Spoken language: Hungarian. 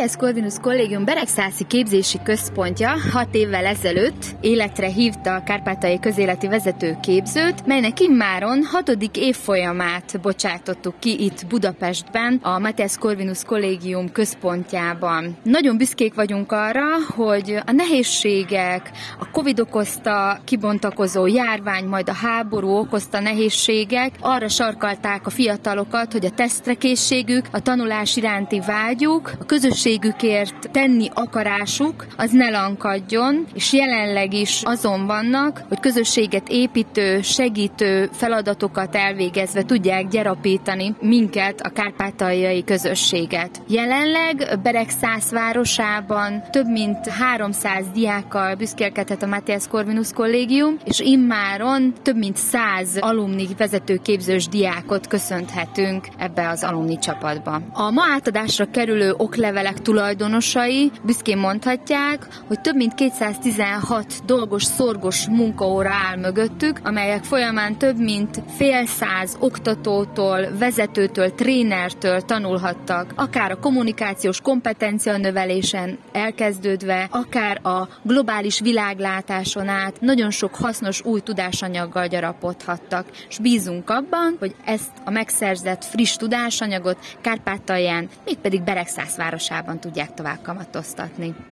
Matthias Corvinus Kollégium Beregszászi képzési központja 6 évvel ezelőtt életre hívta a kárpátaljai közéleti vezetőképzőt, melynek immáron 6. évfolyamát bocsátottuk ki itt Budapestben, a Matthias Corvinus Kollégium központjában. Nagyon büszkék vagyunk arra, hogy a nehézségek, a Covid okozta kibontakozó járvány, majd a háború okozta nehézségek arra sarkalták a fiatalokat, hogy a tesztre készségük, a tanulás iránti vágyuk, a közösségükért tenni akarásuk, az ne lankadjon, és jelenleg is azon vannak, hogy közösséget építő, segítő feladatokat elvégezve tudják gyarapítani minket, a kárpátaljai közösséget. Jelenleg Beregszász városában több mint 300 diákkal büszkélkedhet a Matthias Corvinus Kollégium, és immáron több mint 100 alumni vezetőképzős diákot köszönhetünk ebbe az alumni csapatba. A ma átadásra kerülő oklevelek tulajdonosai büszkén mondhatják, hogy több mint 216 dolgos, szorgos munkaóra áll mögöttük, amelyek folyamán több mint fél száz oktatótól, vezetőtől, trénertől tanulhattak, akár a kommunikációs kompetencia növelésen elkezdődve, akár a globális világlátáson át nagyon sok hasznos új tudásanyaggal gyarapodhattak, és bízunk abban, hogy ezt a megszerzett friss tudásanyagot Kárpátalján, mégpedig Beregszász városában tudják tovább kamatoztatni.